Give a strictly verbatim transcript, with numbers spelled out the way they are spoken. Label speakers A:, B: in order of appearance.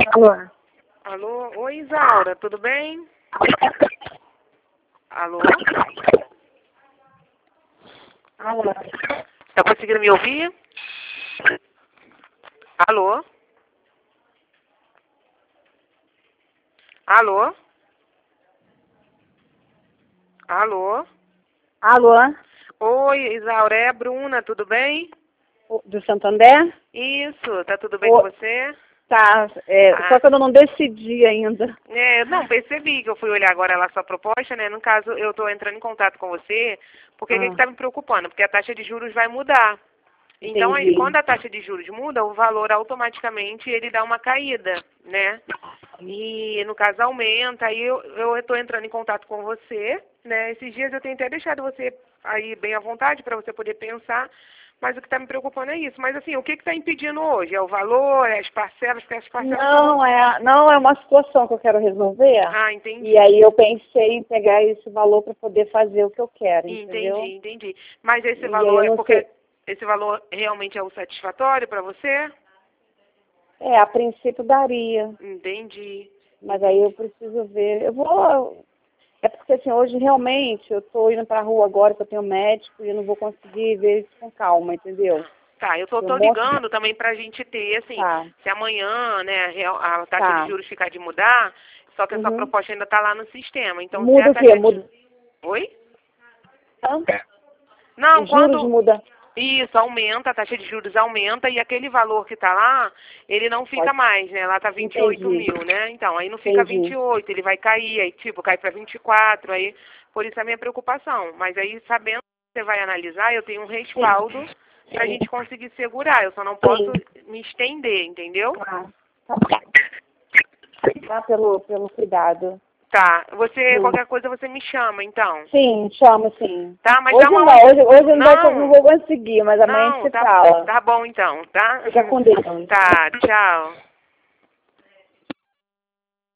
A: Alô?
B: Alô? Oi, Isaura, tudo bem? Alô?
A: Alô?
B: Tá conseguindo me ouvir? Alô? Alô? Alô?
A: Alô?
B: Oi, Isaura, é a Bruna, tudo bem?
A: Do Santander?
B: Isso, tá tudo bem
A: Ô,
B: com você?
A: Tá, é,
B: Ah.
A: só que eu não decidi ainda.
B: É, não, percebi que eu fui olhar agora lá sua proposta, né? No caso, eu estou entrando em contato com você, porque o que
A: Ah.
B: está me preocupando? Porque a taxa de juros vai mudar. Então, aí,
A: Entendi.
B: quando a taxa de juros muda, o valor automaticamente ele dá uma caída, né? E, no caso, aumenta. Aí eu estou entrando em contato com você, né? Esses dias eu tenho até deixado você aí bem à vontade para você poder pensar, mas o que está me preocupando é isso. Mas, assim, o que está impedindo hoje? É o valor, é as parcelas, porque as parcelas...
A: Não, é, não, é uma situação que eu quero resolver.
B: Ah, entendi.
A: E aí eu pensei em pegar esse valor para poder fazer o que eu quero, entendeu?
B: Entendi, entendi. Mas esse
A: E
B: valor
A: aí eu
B: é
A: não
B: porque
A: sei.
B: esse valor realmente é o satisfatório para você?
A: É, a princípio daria,
B: Entendi.
A: mas aí eu preciso ver. Eu vou. É porque assim, hoje realmente eu tô indo pra rua agora que eu tenho médico e eu não vou conseguir ver isso com calma, entendeu?
B: Tá, eu tô,
A: Eu
B: tô
A: mostro-
B: ligando também pra gente ter, assim,
A: Tá.
B: se amanhã, né, a real- a taxa
A: Tá.
B: de juros ficar de mudar, só que essa
A: Uhum.
B: proposta ainda tá lá no sistema. Então, se
A: Muda
B: a
A: o quê?
B: taxa de...
A: Muda.
B: Oi?
A: Hã?
B: Não,
A: Os juros
B: quando...
A: muda.
B: Isso, aumenta, a taxa de juros aumenta e aquele valor que está lá, ele não fica
A: Pode.
B: mais, né? Lá tá vinte e oito
A: Entendi.
B: mil, né? Então, aí não fica vinte
A: Entendi.
B: e oito, ele vai cair, aí tipo, cai para vinte e quatro, aí por isso a minha preocupação. Mas aí, sabendo que você vai analisar, eu tenho um respaldo para a gente conseguir segurar. Eu só não posso me estender, entendeu?
A: Tá. Tá, tá pelo, pelo cuidado.
B: Tá. Você,
A: Sim.
B: qualquer coisa, você me chama, então.
A: Sim, chama sim.
B: Tá? Mas
A: Hoje
B: dá uma...
A: não, hoje, hoje não, vai-
B: Não.
A: não vou conseguir, mas amanhã a gente
B: Não,
A: se
B: tá,
A: fala.
B: tá bom então, tá?
A: Fica com Deus.
B: Tá, tchau.